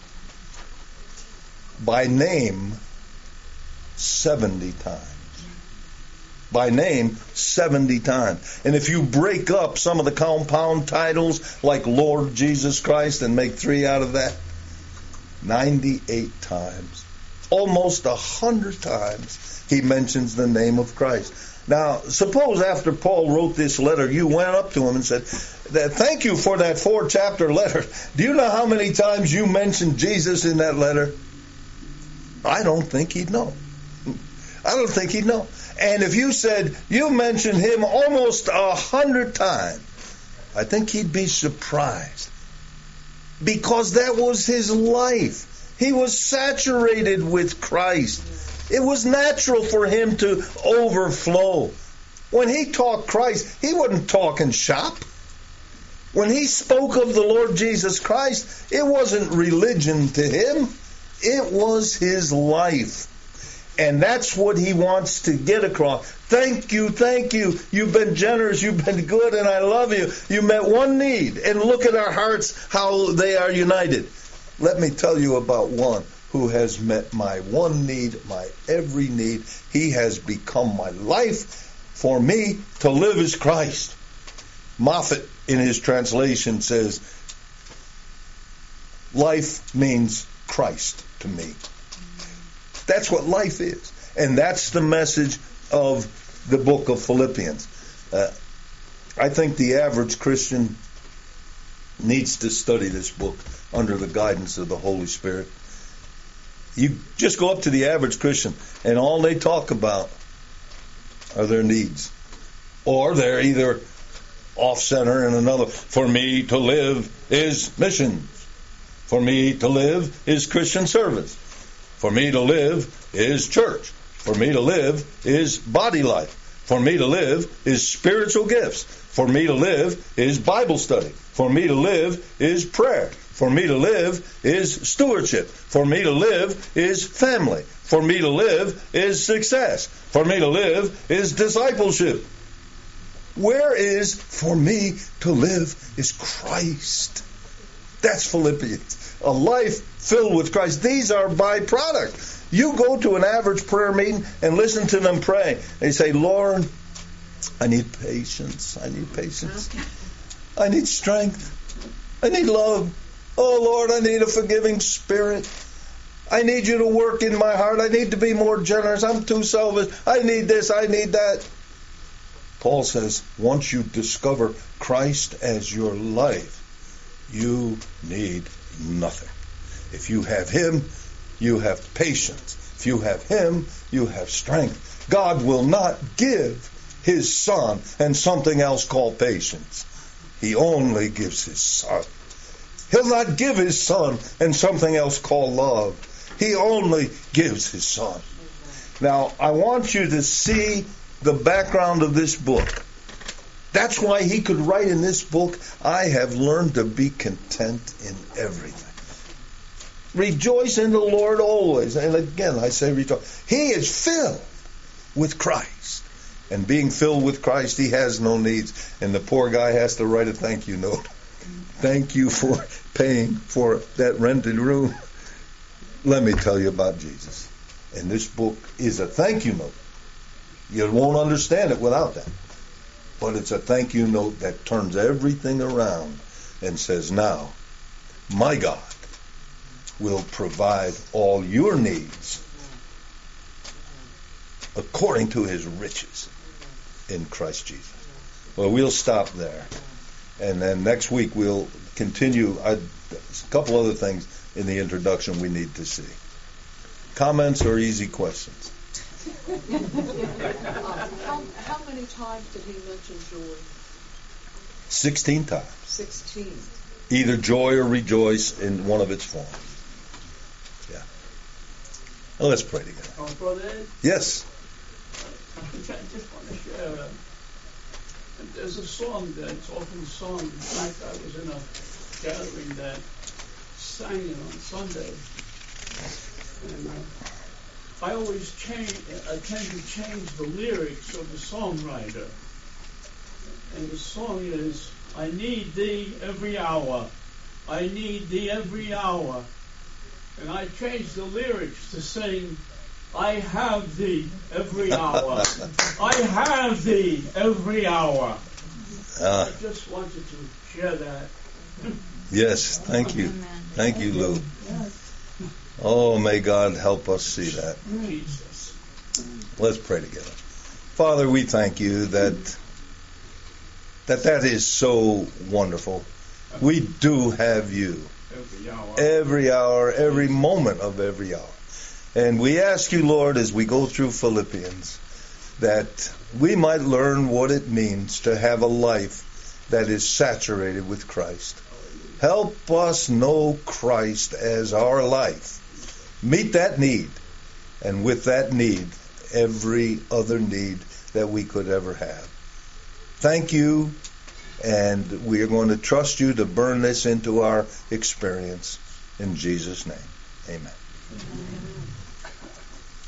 By name, 70 times. By name, 70 times. And if you break up some of the compound titles, like Lord Jesus Christ, and make 3 out of that, 98 times. Almost 100 times he mentions the name of Christ. Now, suppose after Paul wrote this letter, you went up to him and said, thank you for that 4-chapter letter. Do you know how many times you mentioned Jesus in that letter? I don't think he'd know. I don't think he'd know. And if you said you mentioned him almost 100 times, I think he'd be surprised. Because that was his life. He was saturated with Christ. It was natural for him to overflow. When he talked Christ, he wasn't talking shop. When he spoke of the Lord Jesus Christ, it wasn't religion to him. It was his life. And that's what he wants to get across. Thank you, thank you. You've been generous, you've been good, and I love you. You met one need. And look at our hearts, how they are united. Let me tell you about one who has met my one need, my every need. He has become my life. For me, to live is Christ. Moffat, in his translation, says, life means Christ to me. That's what life is. And that's the message of the book of Philippians. I think the average Christian needs to study this book under the guidance of the Holy Spirit. You just go up to the average Christian, and all they talk about are their needs. Or they're either off center in another. For me to live is missions. For me to live is Christian service. For me to live is church. For me to live is body life. For me to live is spiritual gifts. For me to live is Bible study. For me to live is prayer. For me to live is stewardship. For me to live is family. For me to live is success. For me to live is discipleship. Where is for me to live is Christ. That's Philippians. A life filled with Christ. These are byproducts. You go to an average prayer meeting and listen to them pray. They say, Lord, I need patience. I need patience. I need strength. I need love. Oh, Lord, I need a forgiving spirit. I need you to work in my heart. I need to be more generous. I'm too selfish. I need this. I need that. Paul says, once you discover Christ as your life, you need nothing. If you have Him, you have patience. If you have Him, you have strength. God will not give His Son and something else called patience. He only gives His Son. He'll not give His Son and something else called love. He only gives His Son. Now, I want you to see the background of this book. That's why he could write in this book, I have learned to be content in everything. Rejoice in the Lord always. And again, I say rejoice. He is filled with Christ. And being filled with Christ, he has no needs. And the poor guy has to write a thank you note. Thank you for paying for that rented room. Let me tell you about Jesus. And this book is a thank you note. You won't understand it without that. But it's a thank you note that turns everything around and says, now, my God will provide all your needs according to His riches in Christ Jesus. Well, we'll stop there. And then next week we'll continue. A couple other things in the introduction we need to see. Comments or easy questions? How many times did he mention joy? 16 times. 16. Either joy or rejoice in one of its forms. Yeah. Well, let's pray together. Oh, Brother Ed? Yes. I just want to share. There's a song that's often sung. In fact, I was in a gathering that sang it on Sunday. And I always tend to change the lyrics of the songwriter. And the song is, I need thee every hour. I need thee every hour. And I changed the lyrics to sing, I have thee every hour. I have thee every hour. I just wanted to share that. Yes, thank you. Thank you, Lou. Oh, may God help us see that. Jesus. Let's pray together. Father, we thank you that is so wonderful. We do have you every hour, every moment of every hour. And we ask you, Lord, as we go through Philippians, that we might learn what it means to have a life that is saturated with Christ. Help us know Christ as our life. Meet that need, and with that need, every other need that we could ever have. Thank you, and we are going to trust you to burn this into our experience. In Jesus' name, amen.